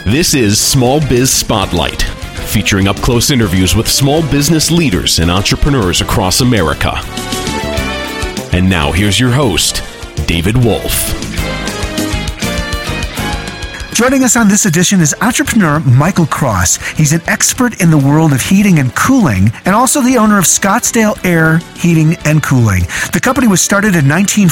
This is Small Biz Spotlight, featuring up-close interviews with small business leaders and entrepreneurs across America. And now here's your host, David Wolf. Joining us on this edition is entrepreneur Michael Cross. He's an expert in the world of heating and cooling, and also the owner of Scottsdale Air Heating and Cooling. The company was started in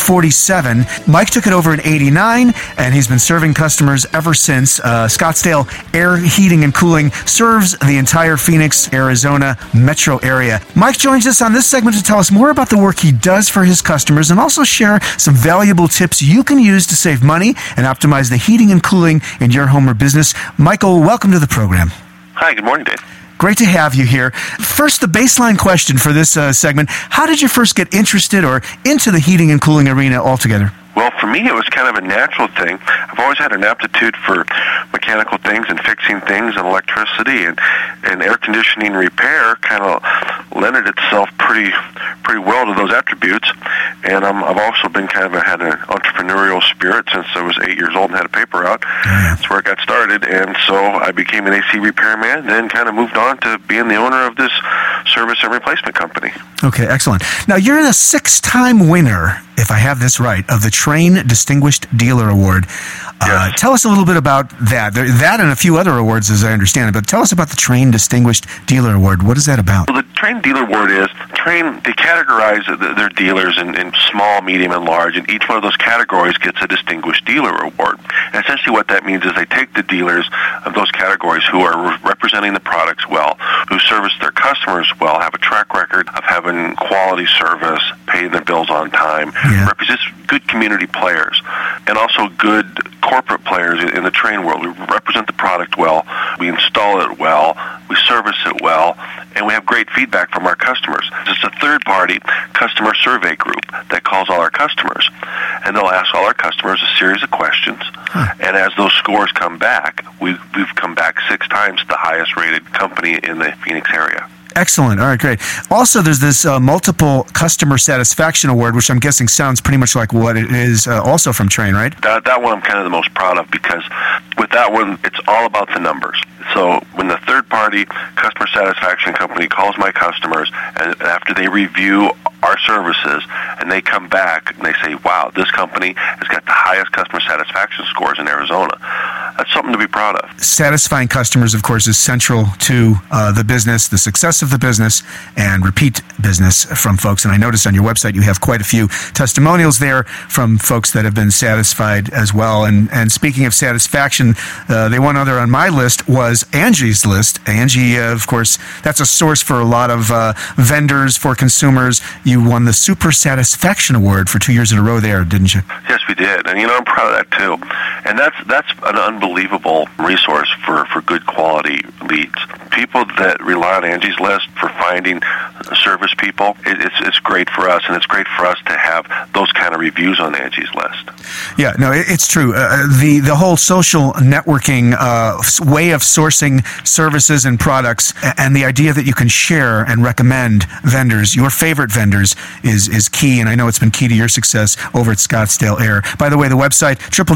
1947. Mike took it over in '89, and he's been serving customers ever since. Scottsdale Air Heating and Cooling serves the entire Phoenix, Arizona metro area. Mike joins us on this segment to tell us more about the work he does for his customers and also share some valuable tips you can use to save money and optimize the heating and cooling in your home or business. Michael, welcome to the program. Hi, good morning, Dave. Great to have you here. First, the baseline question for this segment. How did you first get interested or into the heating and cooling arena altogether? Well, for me, it was kind of a natural thing. I've always had an aptitude for mechanical things and fixing things and electricity, and air conditioning repair kind of lended itself pretty well to those attributes. And I've also been had an entrepreneurial spirit since I was 8 years old and had a paper out. That's where I got started. And so I became an AC repairman, then kind of moved on to being the owner of this service and replacement company. Okay, excellent. Now, you're a 6-time winner, if I have this right, of the Trane Distinguished Dealer Award. Yes. Tell us a little bit about that. That and a few other awards, as I understand it. But tell us about the Trane Distinguished Dealer Award. What is that about? Well, the Trane Dealer Award is, Trane, they categorize their dealers in small, medium, and large, and each one of those categories gets a Distinguished Dealer Award. And essentially what that means is they take the dealers of those categories who are representing the products well, who service their customers well, have a track record of having quality service, paying their bills on time, represents good community players, and also good corporate players in the Trane world. We represent the product well, we install it well, we service it well, and we have great feedback from our customers. It's a third-party customer survey group that calls all our customers, and they'll ask all our customers a series of questions, and as those scores come back, we've come back 6 times the highest-rated company in the Phoenix area. Excellent. All right, great. Also, there's this multiple customer satisfaction award, which I'm guessing sounds pretty much like what it is also from Trane, right? That one I'm kind of the most proud of, because with that one, it's all about the numbers. So when the third-party customer satisfaction company calls my customers, and after they review our services, and they come back and they say, wow, this company has got the highest customer satisfaction scores in Arizona, that's something to be proud of. Satisfying customers, of course, is central to the business, the success of the business, and repeat business from folks. And I noticed on your website you have quite a few testimonials there from folks that have been satisfied as well. And speaking of satisfaction, the one other on my list was Angie's List. Angie, of course, that's a source for a lot of vendors, for consumers. You won the Super Satisfaction Award for 2 years in a row there, didn't you? Yes, we did. And, I'm proud of that, too. And that's an unbelievable resource for good quality leads. People that rely on Angie's List for finding service people, it's great for us, and it's great for us to have those kind of reviews on Angie's List. Yeah, no, it's true. The whole social networking way of sourcing services and products, and the idea that you can share and recommend vendors, your favorite vendors, is key, and I know it's been key to your success over at Scottsdale Air. By the way, the website,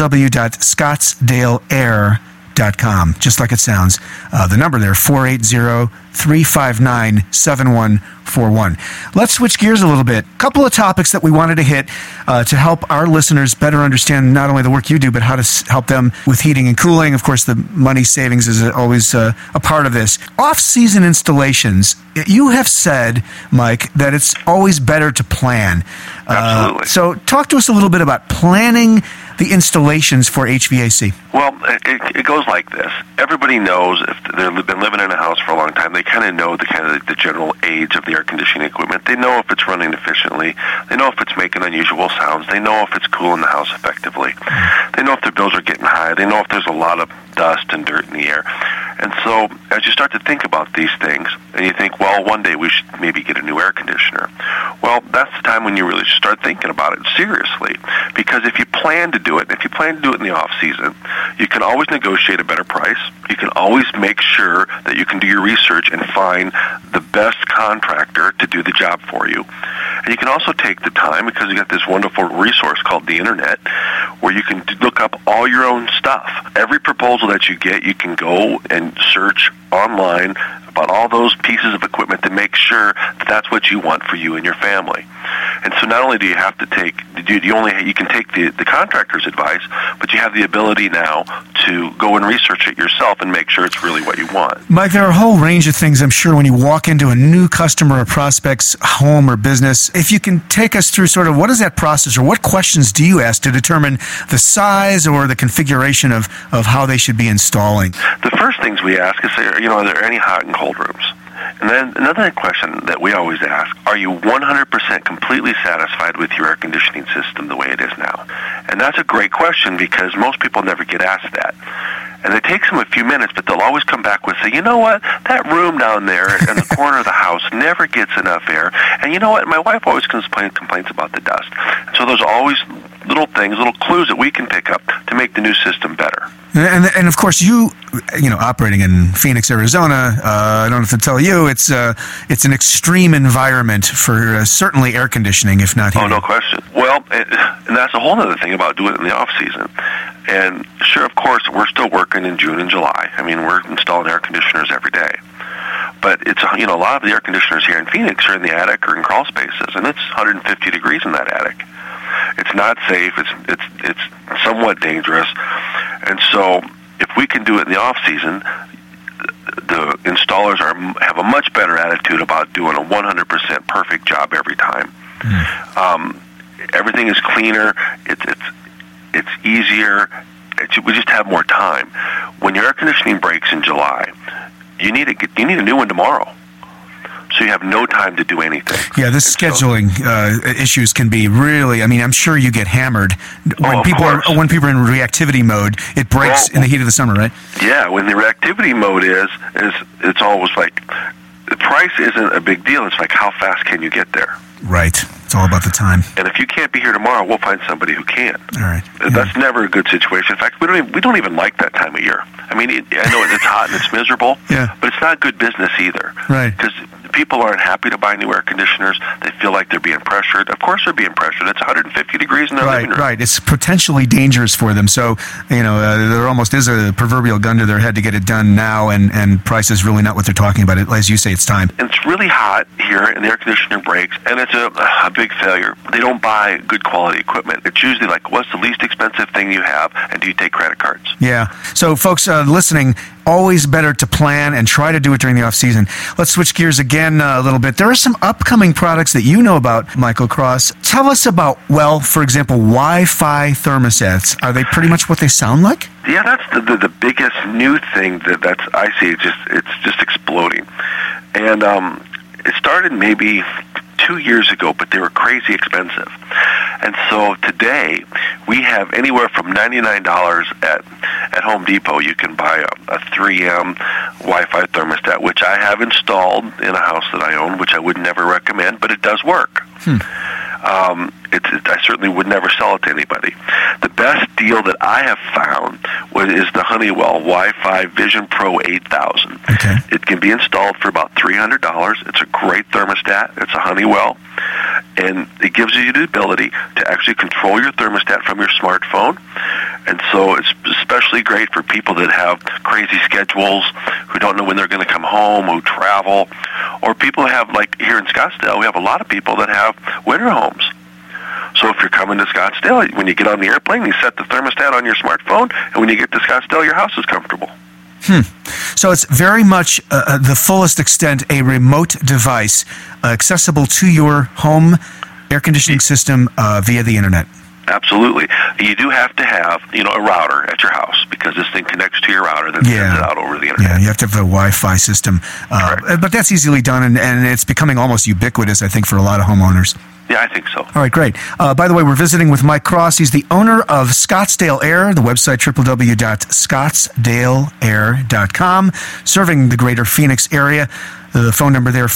www.scottsdaleair.com, just like it sounds. The number there, 480-359-7141. Let's switch gears a little bit. A couple of topics that we wanted to hit to help our listeners better understand not only the work you do, but how to help them with heating and cooling. Of course, the money savings is always a part of this. Off-season installations. You have said, Mike, that it's always better to plan. Absolutely. So talk to us a little bit about planning the installations for HVAC. Well, it goes like this. Everybody knows, if they've been living in a house for a long time, they kind of know the general age of the air conditioning equipment. They know if it's running efficiently. They know if it's making unusual sounds. They know if it's cooling the house effectively. They know if their bills are getting high. They know if there's a lot of dust and dirt in the air. And so as you start to think about these things, and you think, well, one day we should maybe get a new air conditioner. Well, that's the time when you really should start thinking about it seriously. Because if you plan to do it, if you plan to do it in the off-season, you can always negotiate a better price. You can always make sure that you can do your research and find the best contractor to do the job for you. And you can also take the time, because you got this wonderful resource called the Internet, where you can look up all your own stuff. Every proposal that you get, you can go and search online about all those pieces of equipment to make sure that that's what you want for you and your family. And so not only do you have to take, you can take the contractor's advice, but you have the ability now to go and research it yourself and make sure it's really what you want. Mike, there are a whole range of things, I'm sure, when you walk into a new customer or prospect's home or business. If you can take us through sort of what is that process, or what questions do you ask to determine the size or the configuration of how they should be installing? The first things we ask is, are there any hot and cold rooms? And then another question that we always ask, are you 100% completely satisfied with your air conditioning system the way it is now? And that's a great question, because most people never get asked that. And it takes them a few minutes, but they'll always come back with, say, you know what, that room down there in the corner of the house never gets enough air. And you know what, my wife always complains about the dust. And so there's always little things, little clues that we can pick up to make the new system better. And of course, you operating in Phoenix, Arizona, I don't have to tell you, it's an extreme environment for certainly air conditioning, if not heating. Oh, no question. Well, and that's a whole other thing about doing it in the off season. And sure, of course, we're still working in June and July. I mean, we're installing air conditioners every day. But it's, a lot of the air conditioners here in Phoenix are in the attic or in crawl spaces, and it's 150 degrees in that attic. It's not safe. It's somewhat dangerous. And so if we can do it in the off season, the installers have a much better attitude about doing a 100% perfect job every time. Everything is cleaner. It's easier. We just have more time. When your air conditioning breaks in July, you need a new one tomorrow. So you have no time to do anything. Yeah, this scheduling issues can be really, I'm sure you get hammered when people are in reactivity mode. It breaks in the heat of the summer, right? Yeah, when the reactivity mode is it's always like, the price isn't a big deal. It's like, how fast can you get there? Right. It's all about the time. And if you can't be here tomorrow, we'll find somebody who can. All right. That's never a good situation. In fact, we don't even like that time of year. I know it's hot and it's miserable, but it's not good business either. Right. Because people aren't happy to buy new air conditioners. They feel like they're being pressured. Of course they're being pressured. It's 150 degrees in their living room. Right. It's potentially dangerous for them. So, there almost is a proverbial gun to their head to get it done now, and price is really not what they're talking about. As you say, it's time. And it's really hot here, and the air conditioner breaks, and it's a big failure. They don't buy good quality equipment. It's usually like, what's the least expensive thing you have, and do you take credit cards? Yeah. So, folks listening, always better to plan and try to do it during the off-season. Let's switch gears again a little bit. There are some upcoming products that you know about, Michael Cross. Tell us about, for example, Wi-Fi thermostats. Are they pretty much what they sound like? Yeah, that's the biggest new thing that I see. It's just exploding. And it started maybe 2 years ago, but they were crazy expensive. And so today, we have anywhere from $99 at Home Depot. You can buy a 3M Wi-Fi thermostat, which I have installed in a house that I own, which I would never recommend, but it does work. I certainly would never sell it to anybody. The best deal that I have found is the Honeywell Wi-Fi Vision Pro 8000. Okay. It can be installed for about $300. It's a great thermostat. It's a Honeywell, and it gives you the ability to actually control your thermostat from your smartphone. And so it's especially great for people that have crazy schedules, who don't know when they're going to come home, who travel, or people who have, like here in Scottsdale, we have a lot of people that have winter homes. So if you're coming to Scottsdale, when you get on the airplane, you set the thermostat on your smartphone, and when you get to Scottsdale, your house is comfortable. So it's very much the fullest extent a remote device accessible to your home air conditioning system via the Internet. Absolutely. You do have to have, a router at your house because this thing connects to your router then sends it out over the internet. Yeah, you have to have a Wi-Fi system. But that's easily done, and it's becoming almost ubiquitous, I think, for a lot of homeowners. Yeah, I think so. All right, great. By the way, we're visiting with Mike Cross. He's the owner of Scottsdale Air, the website www.scottsdaleair.com, serving the greater Phoenix area. The phone number there,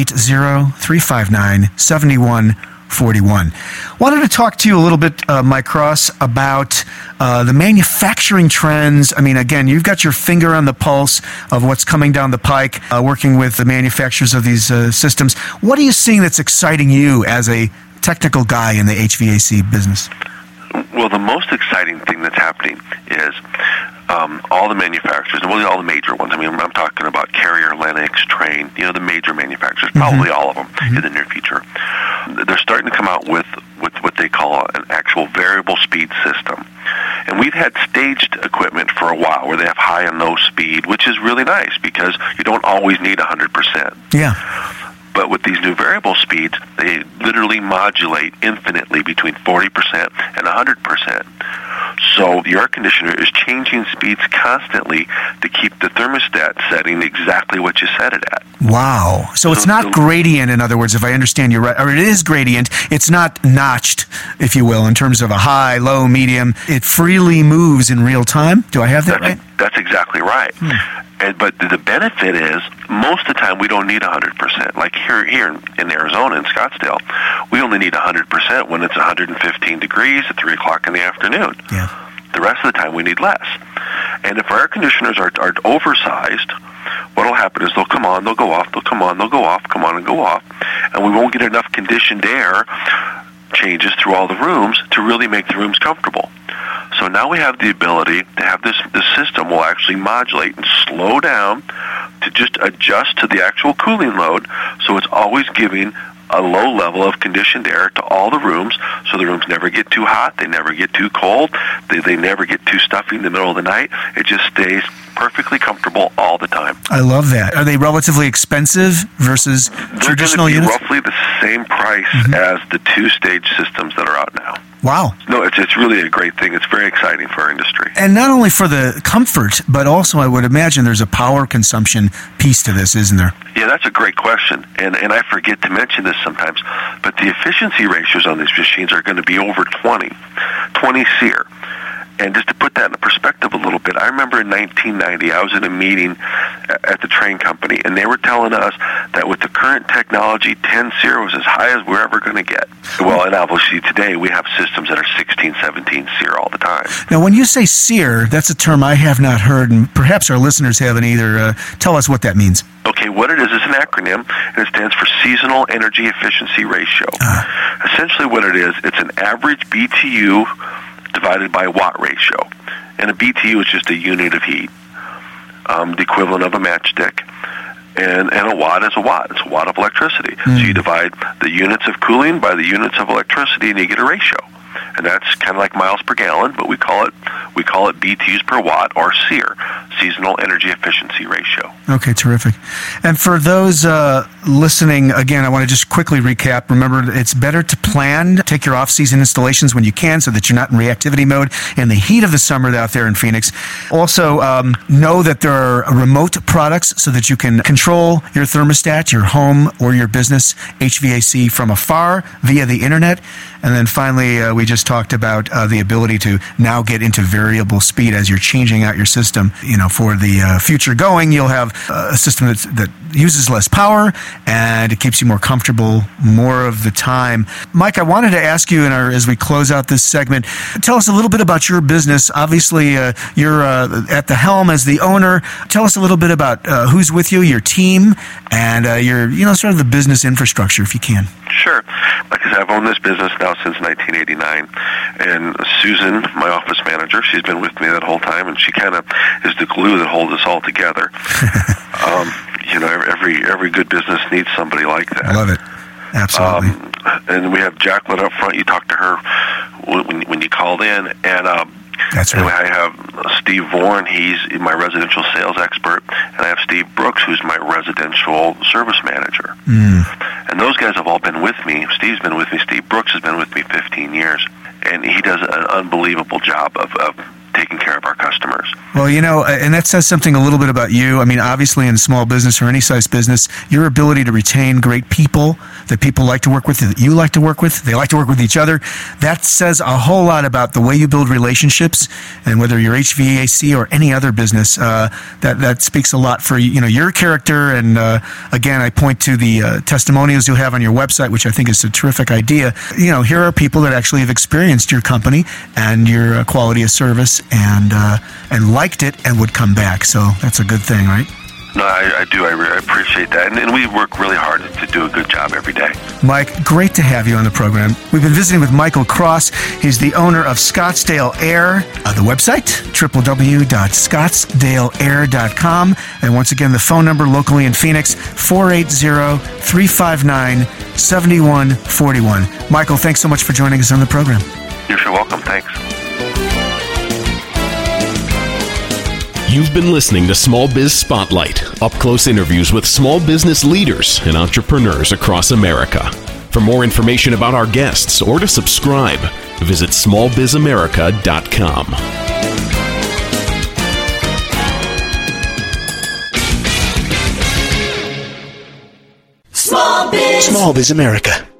480-359-7141. Wanted to talk to you a little bit, Mike Cross, about the manufacturing trends. I mean, again, you've got your finger on the pulse of what's coming down the pike, working with the manufacturers of these systems. What are you seeing that's exciting you as a technical guy in the HVAC business? Well, the most exciting thing that's happening is all the manufacturers, and really all the major ones. I mean, I'm talking about Carrier, Lennox, Trane, the major manufacturers, probably all of them in the near future. They're starting to come out with what they call an actual variable speed system. And we've had staged equipment for a while where they have high and low speed, which is really nice because you don't always need 100%. Yeah. But with these new variable speeds, they literally modulate infinitely between 40% and 100%. So the air conditioner is changing speeds constantly to keep the thermostat setting exactly what you set it at. Wow. So it's not gradient, in other words, if I understand you right. Or it is gradient. It's not notched, if you will, in terms of a high, low, medium. It freely moves in real time. Do I have that right? That's exactly right. But the benefit is, most of the time we don't need 100%. Like here in Arizona, in Scottsdale, we only need 100% when it's 115 degrees at 3 o'clock in the afternoon. Yeah. The rest of the time we need less. And if our air conditioners are oversized, what will happen is they'll come on, they'll go off, they'll come on, they'll go off, come on and go off, and we won't get enough conditioned air changes through all the rooms to really make the rooms comfortable. So now we have the ability to have this system will actually modulate and slow down to just adjust to the actual cooling load, so it's always giving a low level of conditioned air to all the rooms, so the rooms never get too hot, they never get too cold, they never get too stuffy in the middle of the night. It just stays perfectly comfortable all the time. I love that. Are they relatively expensive versus traditional units? They're roughly the same price as the two-stage systems that are out now. Wow. No, it's really a great thing. It's very exciting for our industry. And not only for the comfort, but also I would imagine there's a power consumption piece to this, isn't there? Yeah, that's a great question. And I forget to mention this sometimes, but the efficiency ratios on these machines are going to be over 20 SEER. And just to put that in perspective a little bit, I remember in 1990, I was in a meeting at the Trane company, and they were telling us that with the current technology, 10 SEER was as high as we're ever going to get. Well, and obviously today we have systems that are 16, 17 SEER all the time. Now, when you say SEER, that's a term I have not heard, and perhaps our listeners haven't either. Tell us what that means. Okay, what it is an acronym, and it stands for Seasonal Energy Efficiency Ratio. Essentially what it is, it's an average BTU divided by watt ratio. And a BTU is just a unit of heat, the equivalent of a matchstick. And a watt is a watt. It's a watt of electricity. So you divide the units of cooling by the units of electricity, and you get a ratio. And that's kind of like miles per gallon, but we call it BTUs per watt, or SEER, Seasonal Energy Efficiency Ratio. Okay, terrific. And for those listening, again, I want to just quickly recap. Remember, it's better to plan, take your off-season installations when you can so that you're not in reactivity mode in the heat of the summer out there in Phoenix. Also, know that there are remote products so that you can control your thermostat, your home, or your business HVAC from afar via the internet. And then finally, we just talked about the ability to now get into variable speed as you're changing out your system. For the future going, you'll have a system that uses less power, and it keeps you more comfortable more of the time. Mike, I wanted to ask you, as we close out this segment, tell us a little bit about your business. Obviously, you're at the helm as the owner. Tell us a little bit about who's with you, your team, and your, sort of the business infrastructure, if you can. Sure. Like I said, I've owned this business now since 1989, and Susan, my office manager, she's been with me that whole time, and she kind of is the glue that holds us all together. Every good business needs somebody like that. I love it. Absolutely. And we have Jacqueline up front. You talked to her when you called in, and that's right. I have Steve Vaughan, he's my residential sales expert, and I have Steve Brooks, who's my residential service manager. And those guys have all been with me. Steve's been with me. Steve Brooks has been with me 15 years. and he does an unbelievable job of taking care of our customers. Well, and that says something a little bit about you. I mean, obviously in small business or any size business, your ability to retain great people that people like to work with, that you like to work with, they like to work with each other, that says a whole lot about the way you build relationships, and whether you're HVAC or any other business, that speaks a lot for your character. And again, I point to the testimonials you have on your website, which I think is a terrific idea. Here are people that actually have experienced your company and your quality of service and liked it and would come back. So that's a good thing, right? No, I do. I appreciate that. And we work really hard to do a good job every day. Mike, great to have you on the program. We've been visiting with Michael Cross. He's the owner of Scottsdale Air. The website, www.scottsdaleair.com. And once again, the phone number locally in Phoenix, 480-359-7141. Michael, thanks so much for joining us on the program. You're sure welcome. Thanks. You've been listening to Small Biz Spotlight, up-close interviews with small business leaders and entrepreneurs across America. For more information about our guests or to subscribe, visit smallbizamerica.com. Small Biz America.